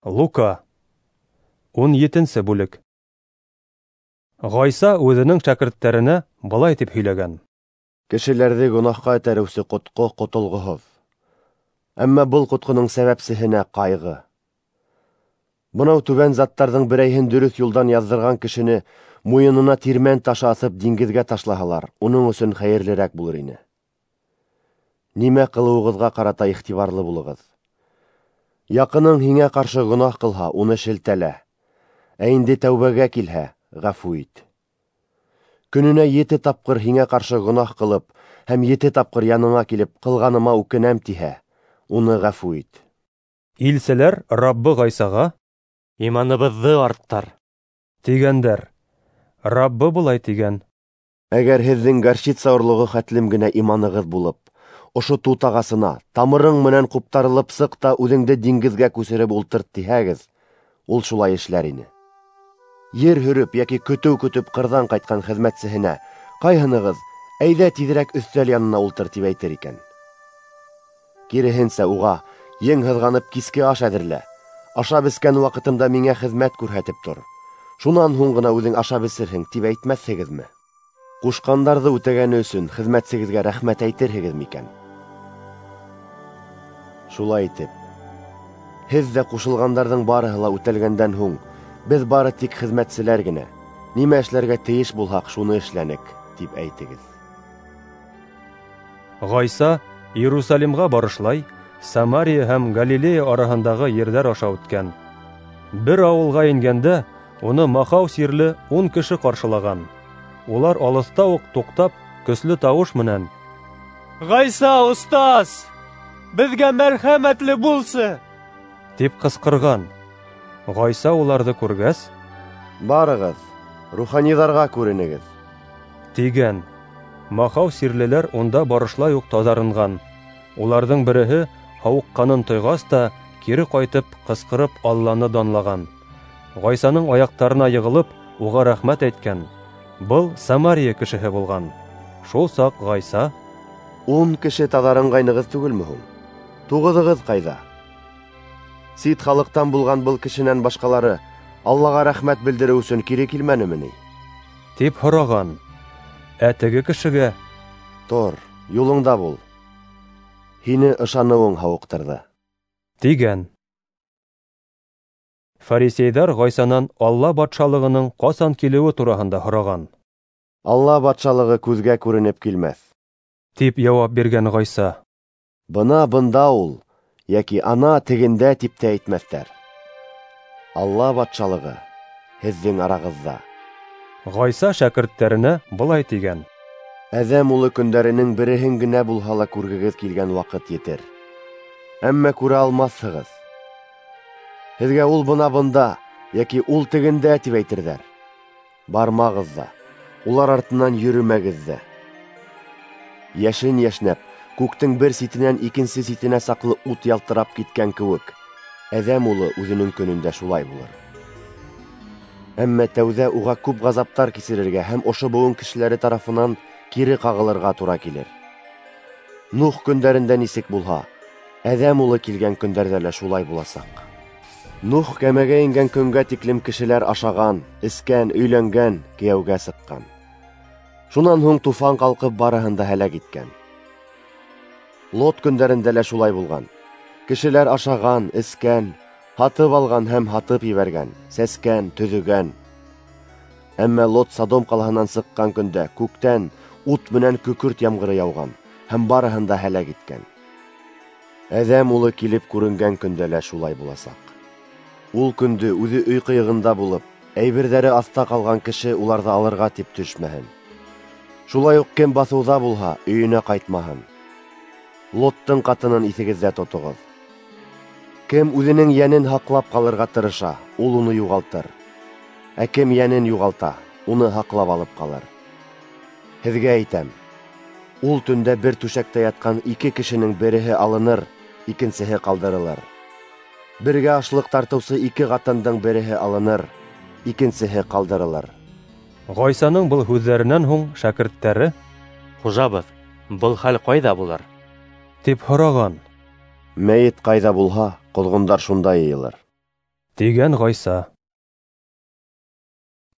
Лука 17 бүлек. Гайса үзенең шәкертләренә былай дип һөйләгән: Кешеләрҙе гөнаһка этәреүсе ҡотҡо ҡотолғоһоҙ. Әммә был ҡотҡоноң сәбәпсеһенә ҡайғы. Бынау түбән заттарҙың берәйһен дөрөҫ юлдан яҙҙырған кешене муйынына тирмән ташы аҫып диңгеҙгә ташлаһалар, уның өсөн хәйерлерәк булыр ине. Нимә ҡылыуығыҙға ҡарата иғтибарлы булығыҙ. Яҡының һиңә ҡаршы гонаһ ҡылһа, уны шелтәлә. Ә инде тәүбәгә килһә, ғәфү ит. Көнөнә 7 тапҡыр һиңә ҡаршы гонаһ ҡылып, һәм 7 тапҡыр яныңа килеп, ҡылғаныма үкенәм тиһә, уны ғәфү ит. Илселәр Раббы Гайсаға: «Иманыбыҙҙы арттар», тигәндәр. Раббы былай тигән: Әгәр һеҙҙең горчица орлоғо хәтлем генә иманығыҙ булып, ошо тут ағасына, тамырың менән ҡуптарылып сыҡ та үҙеңде диңгеҙгә күсереп ултырт тиһәгеҙ, ул шулай эшләр ине. Ер һөрөп йәки көтөү көтөп ҡырҙан ҡайтҡан хеҙмәтсеһенә ҡайһынығыҙ әйҙә тиҙерәк өҫтәл янына ултыр тип әйтер икән. Киреһенсә уға ең һыҙғанып киске аш әҙерлә, ашап-эскән ваҡытымда миңә хеҙмәт күрһәтеп тор, шунан һуң ғына үҙең ашап-эсерһең тип әйтмәҫһегеҙме? Ҡушҡандарҙы үтәгәне өсөн хеҙмәтсегеҙгә рәхмәт әйтерһегеҙ микән? Шулай итеп, һеҙ ҙә ҡушылғандарҙың барыһы ла үтәлгәндән һуң, беҙ бары тик хеҙмәтселәр генә, нимә эшләргә тейеш булһаҡ, шуны эшләнек, тип әйтегеҙ. Гайса Иерусалимға барышлай, Самария һәм Галилея араһындағы ерҙәр аша үткән. Бер ауылға ингәндә, уны махау сирле 10 кеше ҡаршылаған. Улар алыҫта уҡ туҡтап, көслө тауыш менән: «Гайса, устаз! Беҙгә мәрхәмәтле булсы!» тип ҡысҡырған. Гайса уларҙы күргәс: «Барығыҙ, руханийҙарға күренегеҙ», тигән. Махау сирлеләр унда барышлай уҡ таҙарынған. Уларҙың береһе һауыҡҡанын тойғас та, кире ҡайтып, ҡысҡырып Алланы данлаған. Гайсаның аяҡтарына йығылып, уға рәхмәт әйткән. Был Самария кешеһе булған. Шул саҡ Гайса: 10 кеше таҙарынғайнығыҙ түгелме һуң? 9-ығыҙ ҡайҙа? Сит халыҡтан булған был кешенән башҡалары Аллаға рәхмәт белдереү өсөн кире килмәнеме ни? Тип һораған. Ә теге кешегә: Тор, юлыңда бул. Һине ышаныуың һауыҡтырҙы. Тигән. Фарисейҙар Гайсанан Алла батшалығының ҡасан килеүе тураһында һораған. Алла батшалығы күҙгә күренеп килмәҫ, Тип яуап биргән Гайса. Бына бында ул, йәки ана тегендә тип тә әйтмәҫтәр. Алла батшалығы һеҙҙең арағыҙҙа. Гайса шәкерттәренә былай тигән: Әҙәм улы көндәренең береһен генә булһа ла күргегеҙ килгән ваҡыт етер. Әммә күрә алмаҫһығыҙ. Һеҙгә ул бына, йәки ул тегендә тип әйтерҙәр. Бармағыҙ ҙа, улар артынан йөрөмәгеҙ ҙә. Йәшен йәшнәп, күктең бер ситенән икенсе ситенә саҡлы ут ялтырап киткән кеүек, әҙәм улы үҙенең көнөндә шулай булыр. Әммә тәүҙә уға күп ғазаптар кисерергә һәм ошо быуын кешеләре тарафынан кире ҡағылырға тура килер. Нух көндәрендә нисек булһа, әҙәм улы килгән көндәрҙә лә шулай буласаҡ. Нух кәмәгә ингән көнгә тиклем кешеләр ашаған, эскән, өйләнгән, кейәүгә сыҡҡан. Шунан һуң туфан ҡалҡып барыһын да һәләк иткән. Лот көндәрендә лә шулай булған. Кешеләр ашаған, эскән, һатып алған һәм һатып ебәргән, сәскән, төҙөгән. Әммә Лот Содом ҡалаһынан сыҡҡан көндә күктән ут менән көкөрт ямғыры яуған һәм барыһын да һәләк иткән. Әҙәм улы килеп күренгән көндә лә шулай буласаҡ. Ул көндө үҙе өй ҡыйығында булып, әйберҙәре аҫта ҡалған кеше уларҙы алырға тип төшмәһен. Шулай уҡ кем баҫыуҙа булһа, өйөнә ҡайтмаһын. Лоттың ҡатынын иҫегеҙҙә тотоғоҙ. Кем үҙенең йәнен һаҡлап ҡалырға тырыша, ул уны юғалтыр. Ә кем йәнен юғалта, уны һаҡлап алып ҡалыр. Һеҙгә әйтәм, ул төндә бер түшәктә ятҡан 2 кешенең береһе алыныр, икенсеһе ҡалдырылыр. Бергә ашлыҡ тартыусы 2 ҡатындың береһе алыныр, икенсеһе ҡалдырылыр. Гайсаның был һүҙҙәренән һуң шәкерттәре: «Хужабыҙ, был хәл ҡайҙа булыр?» тип һораған. Мәйет ҡайҙа булһа, ҡоҙғондар шунда йыйылыр. Дигән Гайса.